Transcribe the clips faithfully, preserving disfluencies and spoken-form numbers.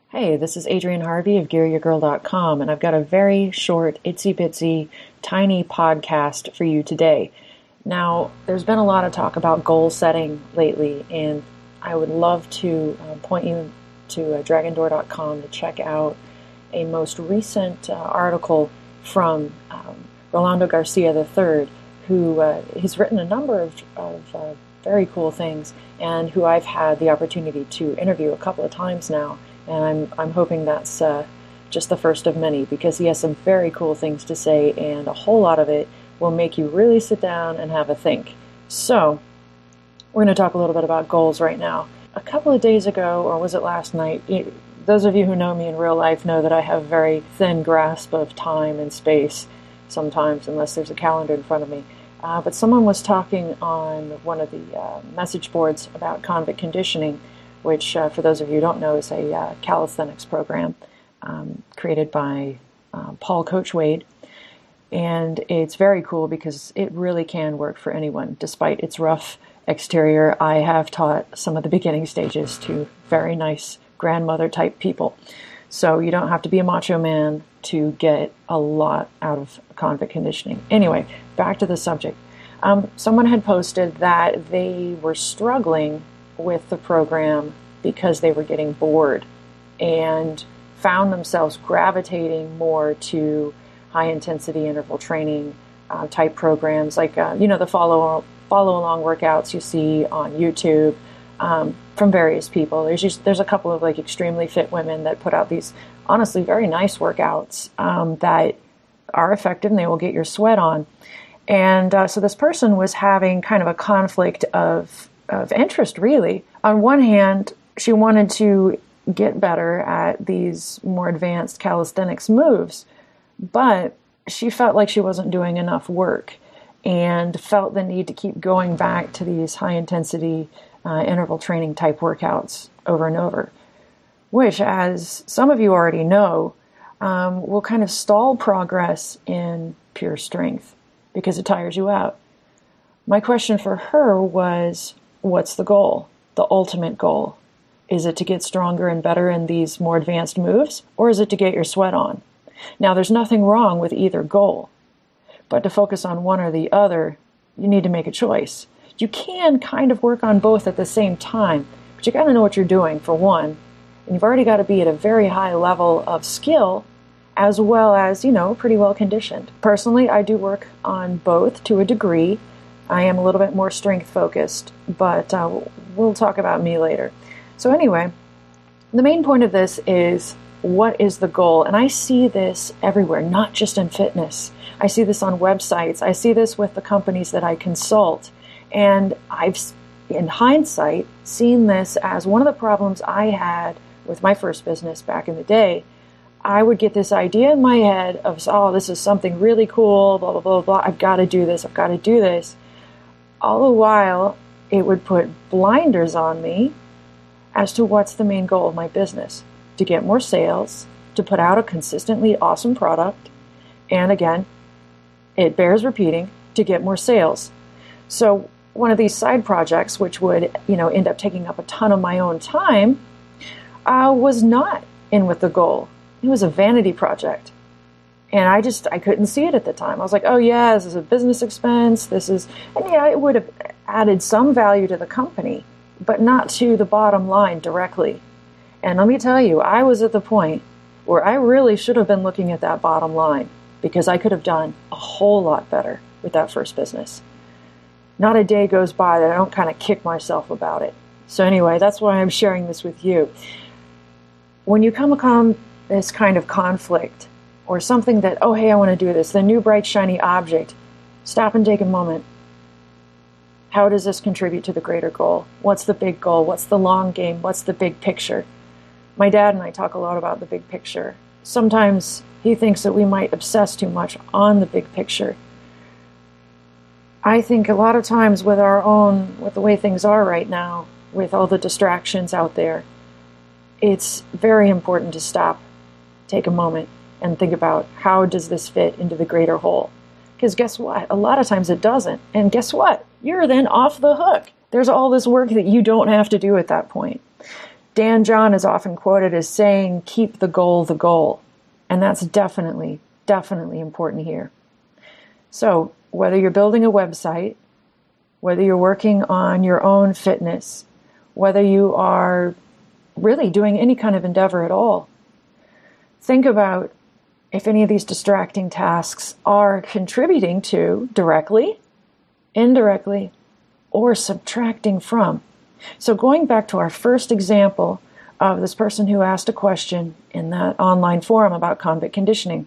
Hey, this is Adrienne Harvey of Gear Your Girl dot com, and I've got a very short, itsy bitsy, tiny podcast for you today. Now, there's been a lot of talk about goal setting lately, and I would love to um, point you to uh, Dragon Door dot com to check out a most recent uh, article from um, Rolando Garcia the third, who uh, has written a number of, of uh, very cool things, and who I've had the opportunity to interview a couple of times now. And I'm I'm hoping that's uh, just the first of many, because he has some very cool things to say, and a whole lot of it will make you really sit down and have a think. So, we're going to talk a little bit about goals right now. A couple of days ago, or was it last night, it, those of you who know me in real life know that I have a very thin grasp of time and space sometimes, unless there's a calendar in front of me. Uh, but someone was talking on one of the uh, message boards about convict conditioning, which, uh, for those of you who don't know, is a uh, calisthenics program um, created by uh, Paul Coach Wade. And it's very cool because it really can work for anyone. Despite its rough exterior, I have taught some of the beginning stages to very nice grandmother-type people. So you don't have to be a macho man to get a lot out of convict conditioning. Anyway, back to the subject. Um, someone had posted that they were struggling with the program because they were getting bored and found themselves gravitating more to high-intensity interval training uh, type programs, like uh, you know the follow follow along workouts you see on YouTube um, from various people. There's just, there's a couple of like extremely fit women that put out these honestly very nice workouts um, that are effective, and they will get your sweat on. And uh, so this person was having kind of a conflict of of interest, really. On one hand, she wanted to get better at these more advanced calisthenics moves, but she felt like she wasn't doing enough work and felt the need to keep going back to these high-intensity uh, interval training type workouts over and over, which, as some of you already know, um, will kind of stall progress in pure strength because it tires you out. My question for her was, what's the goal? The ultimate goal? Is it to get stronger and better in these more advanced moves, or is it to get your sweat on? Now, there's nothing wrong with either goal, but to focus on one or the other, you need to make a choice. You can kind of work on both at the same time, but you got to know what you're doing, for one, and you've already got to be at a very high level of skill, as well as, you know, pretty well conditioned. Personally, I do work on both to a degree. I am a little bit more strength focused, but uh, we'll talk about me later. So anyway, the main point of this is, what is the goal? And I see this everywhere, not just in fitness. I see this on websites. I see this with the companies that I consult. And I've, in hindsight, seen this as one of the problems I had with my first business back in the day. I would get this idea in my head of, oh, this is something really cool, blah, blah, blah, blah. I've got to do this. I've got to do this. All the while, it would put blinders on me as to what's the main goal of my business. To get more sales, to put out a consistently awesome product, and again, it bears repeating, to get more sales. So one of these side projects, which would, you know, end up taking up a ton of my own time, uh, was not in with the goal. It was a vanity project. And I just, I couldn't see it at the time. I was like, oh yeah, this is a business expense. This is, and yeah, it would have added some value to the company, but not to the bottom line directly. And let me tell you, I was at the point where I really should have been looking at that bottom line, because I could have done a whole lot better with that first business. Not a day goes by that I don't kind of kick myself about it. So anyway, that's why I'm sharing this with you. When you come upon this kind of conflict, or something that, oh, hey, I want to do this, the new bright, shiny object, stop and take a moment. How does this contribute to the greater goal? What's the big goal? What's the long game? What's the big picture? My dad and I talk a lot about the big picture. Sometimes he thinks that we might obsess too much on the big picture. I think a lot of times with our own, with the way things are right now, with all the distractions out there, it's very important to stop, take a moment, and think about, how does this fit into the greater whole? Because guess what? A lot of times it doesn't. And guess what? You're then off the hook. There's all this work that you don't have to do at that point. Dan John is often quoted as saying, keep the goal the goal. And that's definitely, definitely important here. So whether you're building a website, whether you're working on your own fitness, whether you are really doing any kind of endeavor at all, think about if any of these distracting tasks are contributing to directly, indirectly, or subtracting from. So going back to our first example of this person who asked a question in that online forum about convict conditioning,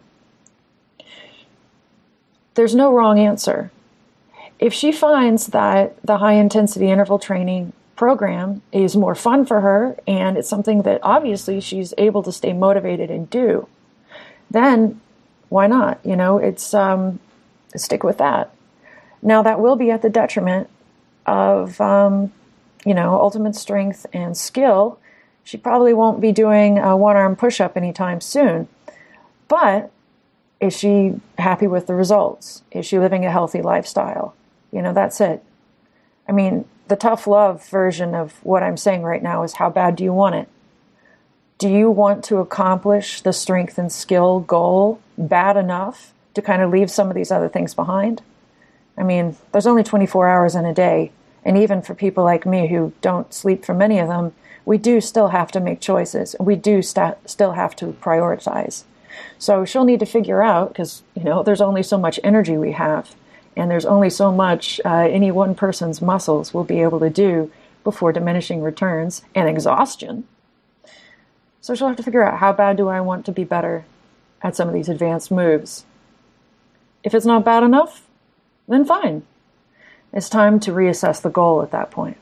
there's no wrong answer. If she finds that the high intensity interval training program is more fun for her and it's something that obviously she's able to stay motivated and do, then why not? You know, it's um, stick with that. Now that will be at the detriment of, um, you know, ultimate strength and skill. She probably won't be doing a one-arm push-up anytime soon. But is she happy with the results? Is she living a healthy lifestyle? You know, that's it. I mean, the tough love version of what I'm saying right now is how bad do you want it? Do you want to accomplish the strength and skill goal bad enough to kind of leave some of these other things behind? I mean, there's only twenty-four hours in a day. And even for people like me who don't sleep for many of them, we do still have to make choices. We do st- still have to prioritize. So she'll need to figure out, because, you know, there's only so much energy we have. And there's only so much uh, any one person's muscles will be able to do before diminishing returns and exhaustion. So she'll have to figure out, how bad do I want to be better at some of these advanced moves? If it's not bad enough, then fine. It's time to reassess the goal at that point.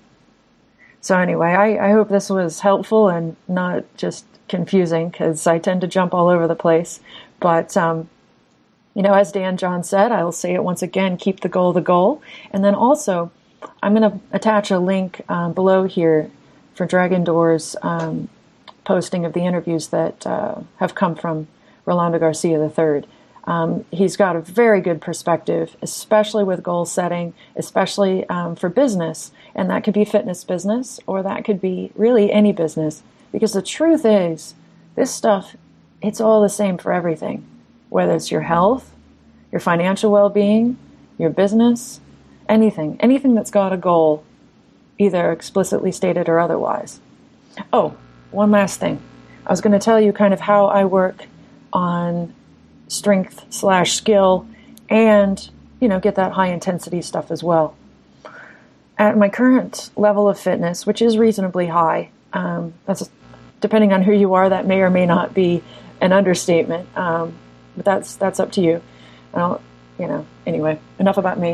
So anyway, I, I hope this was helpful and not just confusing, because I tend to jump all over the place. But, um, you know, as Dan John said, I will say it once again, keep the goal the goal. And then also, I'm going to attach a link um, below here for Dragon Door's um, posting of the interviews that uh, have come from Rolando Garcia the third. Um, he's got a very good perspective, especially with goal setting, especially um, for business. And that could be fitness business, or that could be really any business. Because the truth is, this stuff, it's all the same for everything. Whether it's your health, your financial well-being, your business, anything. Anything that's got a goal, either explicitly stated or otherwise. Oh, one last thing. I was going to tell you kind of how I work on strength slash skill and, you know, get that high intensity stuff as well. At my current level of fitness, which is reasonably high, um, that's depending on who you are, that may or may not be an understatement, um, but that's that's up to you. I don't, you know, anyway, enough about me.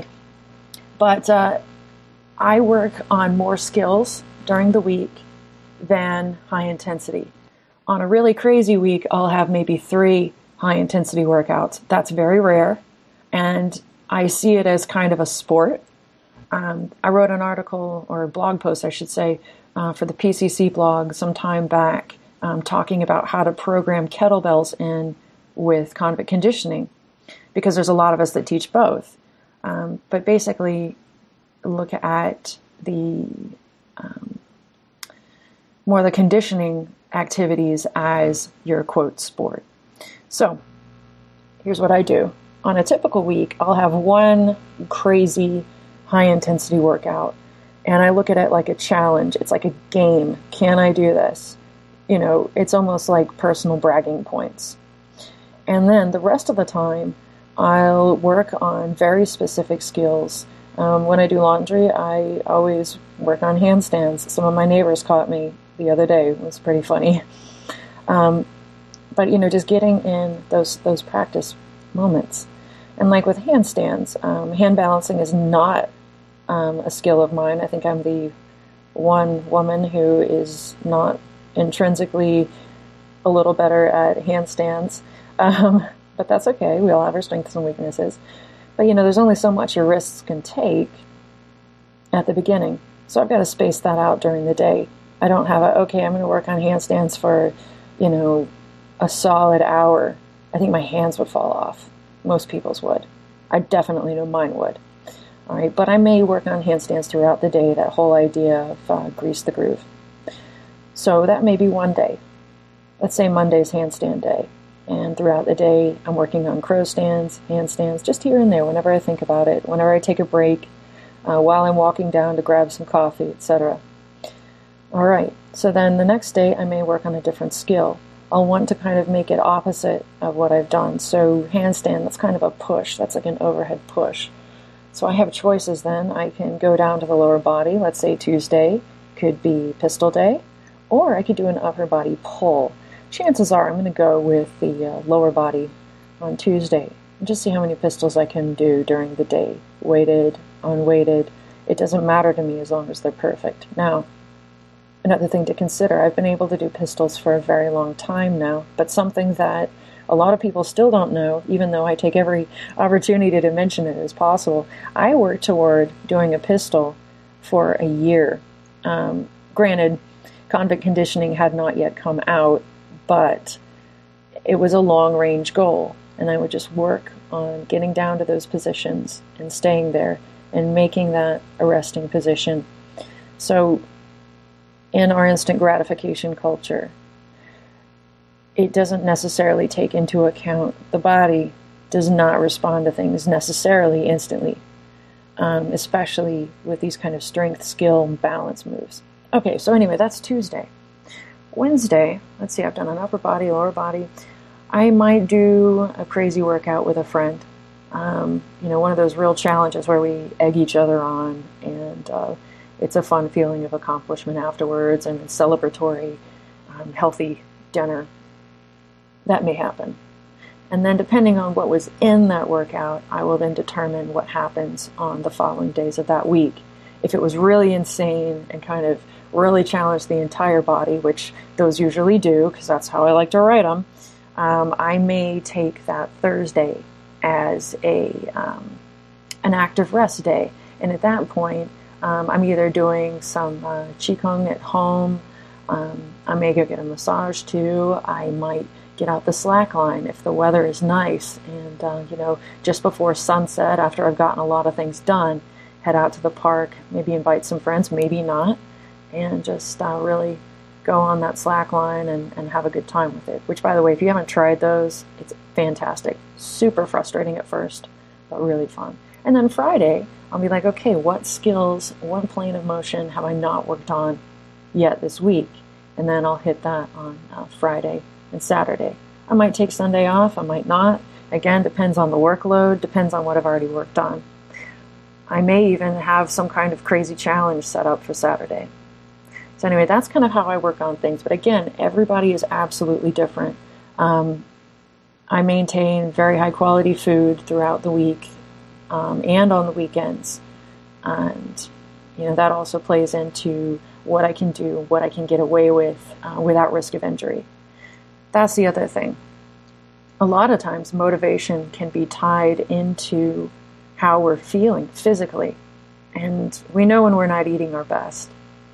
But uh, I work on more skills during the week than high intensity. On a really crazy week, I'll have maybe three high intensity workouts. That's very rare, and I see it as kind of a sport. Um, I wrote an article, or a blog post, I should say, uh, for the P C C blog some time back, um, talking about how to program kettlebells in with convict conditioning, because there's a lot of us that teach both. Um, but basically, look at the um, more the conditioning activities as your quote sport. So here's what I do. On a typical week, I'll have one crazy high-intensity workout, and I look at it like a challenge. It's like a game. Can I do this? You know, it's almost like personal bragging points. And then the rest of the time, I'll work on very specific skills. Um, when I do laundry, I always work on handstands. Some of my neighbors caught me the other day. It was pretty funny. Um, But, you know, just getting in those those practice moments. And like with handstands, um, hand balancing is not um, a skill of mine. I think I'm the one woman who is not intrinsically a little better at handstands. Um, but that's okay. We all have our strengths and weaknesses. But, you know, there's only so much your wrists can take at the beginning. So I've got to space that out during the day. I don't have a, okay, I'm going to work on handstands for, you know, a solid hour. I think my hands would fall off. Most people's would. I definitely know mine would. All right, but I may work on handstands throughout the day, that whole idea of uh, grease the groove. So that may be one day. Let's say Monday's handstand day. And throughout the day, I'm working on crow stands, handstands, just here and there, whenever I think about it, whenever I take a break, uh, while I'm walking down to grab some coffee, et cetera. All right, so then the next day, I may work on a different skill. I'll want to kind of make it opposite of what I've done. So handstand, that's kind of a push. That's like an overhead push. So I have choices then. I can go down to the lower body. Let's say Tuesday could be pistol day, or I could do an upper body pull. Chances are I'm going to go with the uh, lower body on Tuesday and just see how many pistols I can do during the day. Weighted, unweighted, it doesn't matter to me as long as they're perfect. Now, another thing to consider, I've been able to do pistols for a very long time now, but something that a lot of people still don't know, even though I take every opportunity to mention it as possible, I worked toward doing a pistol for a year. Um, granted, convict conditioning had not yet come out, but it was a long-range goal, and I would just work on getting down to those positions and staying there and making that a resting position. So in our instant gratification culture, it doesn't necessarily take into account the body does not respond to things necessarily instantly, um, especially with these kind of strength, skill, and balance moves. Okay, so anyway, that's Tuesday. Wednesday, let's see, I've done an upper body, lower body. I might do a crazy workout with a friend. Um, you know, one of those real challenges where we egg each other on, and uh, it's a fun feeling of accomplishment afterwards, and a celebratory, um, healthy dinner. That may happen. And then depending on what was in that workout, I will then determine what happens on the following days of that week. If it was really insane and kind of really challenged the entire body, which those usually do, because that's how I like to write them, um, I may take that Thursday as a um, an active rest day. And at that point, um, I'm either doing some uh, Qigong at home, um, I may go get a massage too, I might get out the slack line if the weather is nice, and uh, you know, just before sunset, after I've gotten a lot of things done, head out to the park, maybe invite some friends, maybe not, and just uh, really go on that slack line and, and have a good time with it. Which, by the way, if you haven't tried those, it's fantastic. Super frustrating at first, but really fun. And then Friday, I'll be like, okay, what skills, what plane of motion have I not worked on yet this week? And then I'll hit that on uh, Friday and Saturday. I might take Sunday off, I might not. Again, depends on the workload, depends on what I've already worked on. I may even have some kind of crazy challenge set up for Saturday. So anyway, that's kind of how I work on things. But again, everybody is absolutely different. Um, I maintain very high quality food throughout the week um, and on the weekends. And you know, that also plays into what I can do, what I can get away with uh, without risk of injury. That's the other thing. A lot of times motivation can be tied into how we're feeling physically. And we know when we're not eating our best.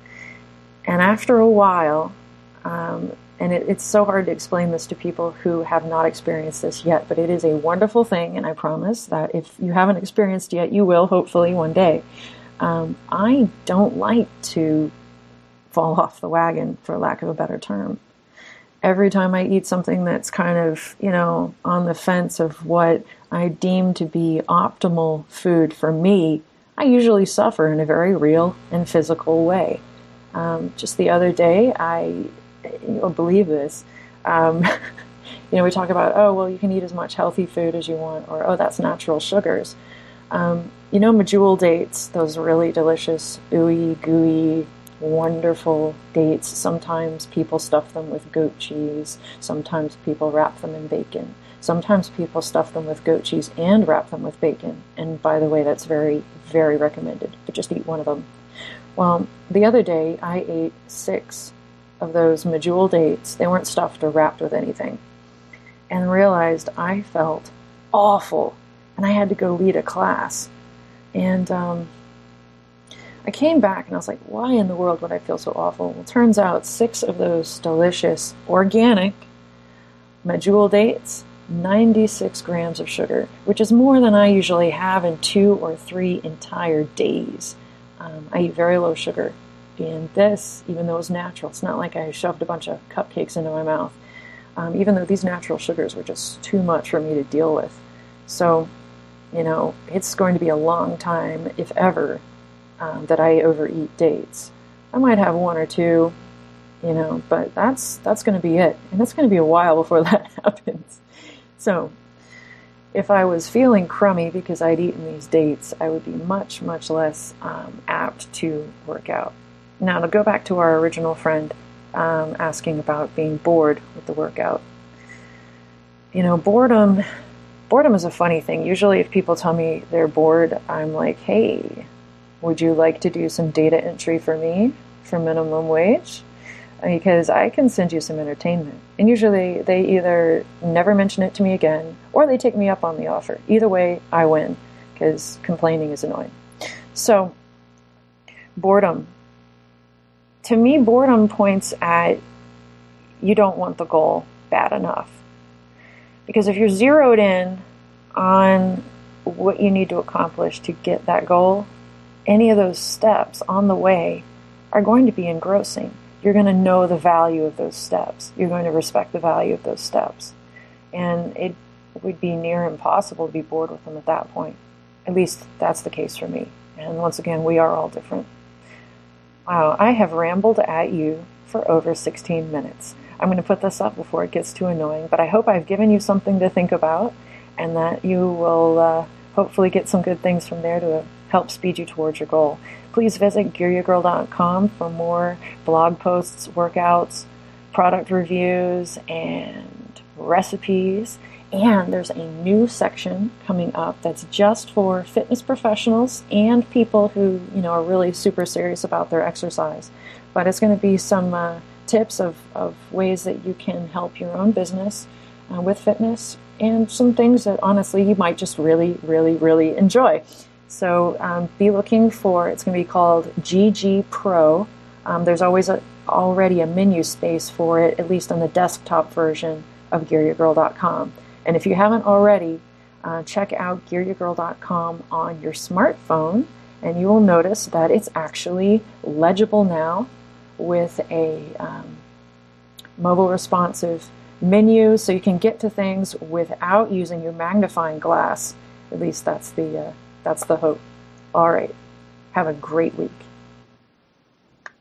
And after a while, um, and it, it's so hard to explain this to people who have not experienced this yet, but it is a wonderful thing, and I promise that if you haven't experienced yet, you will, hopefully, one day. Um, I don't like to fall off the wagon, for lack of a better term. Every time I eat something that's kind of, you know, on the fence of what I deem to be optimal food for me, I usually suffer in a very real and physical way. Um, just the other day, I, you'll believe this, um, you know, we talk about, oh, well, you can eat as much healthy food as you want, or, oh, that's natural sugars. Um, you know, medjool dates, those really delicious, ooey, gooey, wonderful dates. Sometimes people stuff them with goat cheese. Sometimes people wrap them in bacon. Sometimes people stuff them with goat cheese and wrap them with bacon. And by the way, that's very, very recommended. But just eat one of them. Well, the other day I ate six of those medjool dates. They weren't stuffed or wrapped with anything. And realized I felt awful. And I had to go lead a class. And um, I came back and I was like, why in the world would I feel so awful? Well, it turns out six of those delicious, organic medjool dates, ninety-six grams of sugar, which is more than I usually have in two or three entire days. Um, I eat very low sugar. And this, even though it was natural, it's not like I shoved a bunch of cupcakes into my mouth, um, even though these natural sugars were just too much for me to deal with. So, you know, it's going to be a long time, if ever, um, that I overeat dates. I might have one or two, you know, but that's that's going to be it. And it's going to be a while before that happens. So if I was feeling crummy because I'd eaten these dates, I would be much, much less um, apt to work out. Now, to go back to our original friend um, asking about being bored with the workout. You know, boredom, boredom is a funny thing. Usually if people tell me they're bored, I'm like, hey, would you like to do some data entry for me for minimum wage? Because I can send you some entertainment. And usually they either never mention it to me again or they take me up on the offer. Either way, I win because complaining is annoying. So, boredom. To me, boredom points at you don't want the goal bad enough. Because if you're zeroed in on what you need to accomplish to get that goal, any of those steps on the way are going to be engrossing. You're going to know the value of those steps. You're going to respect the value of those steps. And it would be near impossible to be bored with them at that point. At least that's the case for me. And once again, we are all different. Wow, I have rambled at you for over sixteen minutes. I'm going to put this up before it gets too annoying, but I hope I've given you something to think about and that you will uh, hopefully get some good things from there to help speed you towards your goal. Please visit gear ya girl dot com for more blog posts, workouts, product reviews, and recipes. And there's a new section coming up that's just for fitness professionals and people who, you know, are really super serious about their exercise. But it's going to be some uh, tips of, of ways that you can help your own business uh, with fitness and some things that honestly you might just really, really, really enjoy. So um, be looking for, it's going to be called G G Pro. Um, there's always a, already a menu space for it, at least on the desktop version of gear ya girl dot com. And if you haven't already, uh, check out gear ya girl dot com on your smartphone, and you will notice that it's actually legible now with a um, mobile responsive menu, so you can get to things without using your magnifying glass. At least that's the uh, that's the hope. All right. Have a great week.